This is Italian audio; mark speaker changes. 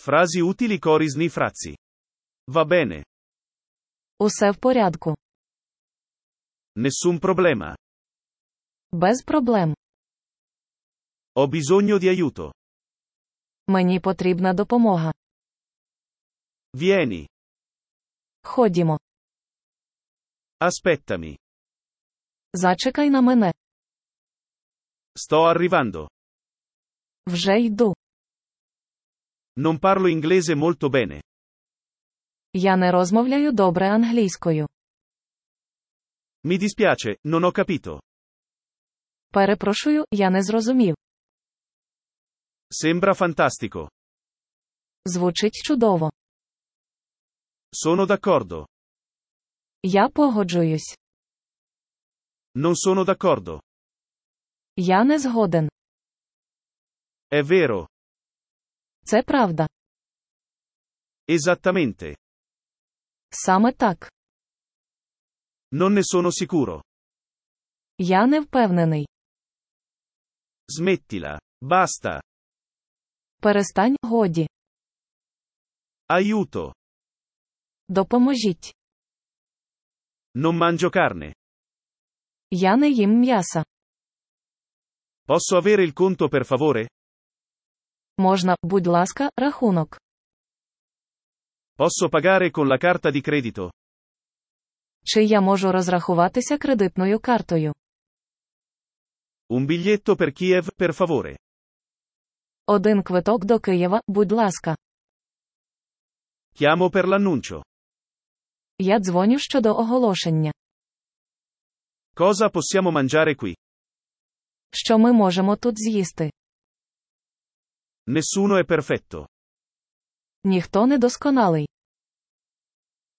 Speaker 1: Frasi utili корисні фрази. Va bene.
Speaker 2: Усе в порядку.
Speaker 1: Nessun problema.
Speaker 2: Без проблем.
Speaker 1: Ho bisogno di aiuto.
Speaker 2: Мені потрібна допомога.
Speaker 1: Vieni.
Speaker 2: Ходімо.
Speaker 1: Aspettami.
Speaker 2: Зачекай на мене.
Speaker 1: Sto arrivando.
Speaker 2: Вже йду.
Speaker 1: Non parlo inglese molto bene.
Speaker 2: Я не розмовляю добре англійською.
Speaker 1: Mi dispiace, non ho capito.
Speaker 2: Перепрошую, я не зрозумів.
Speaker 1: Sembra fantastico.
Speaker 2: Звучить чудово.
Speaker 1: Sono d'accordo.
Speaker 2: Я погоджуюсь.
Speaker 1: Non sono d'accordo.
Speaker 2: Я не згоден.
Speaker 1: È vero.
Speaker 2: Це правда.
Speaker 1: Esattamente.
Speaker 2: Саме так.
Speaker 1: Non ne sono sicuro.
Speaker 2: Я не впевнений.
Speaker 1: Smettila. Basta.
Speaker 2: Перестань, годі.
Speaker 1: Aiuto.
Speaker 2: Допоможіть.
Speaker 1: Non mangio carne.
Speaker 2: Я не їм м'яса.
Speaker 1: Posso avere il conto per favore?
Speaker 2: Можна, будь ласка, рахунок.
Speaker 1: Posso pagare con la carta di credito?
Speaker 2: Чи я можу розрахуватися кредитною картою?
Speaker 1: Un biglietto per Kiev, per favore.
Speaker 2: Один квиток до Києва, будь ласка.
Speaker 1: Chiamo per l'annuncio.
Speaker 2: Я дзвоню щодо оголошення.
Speaker 1: Cosa possiamo mangiare qui?
Speaker 2: Що ми можемо тут з'їсти?
Speaker 1: Nessuno è perfetto.
Speaker 2: Ніхто не досконалий.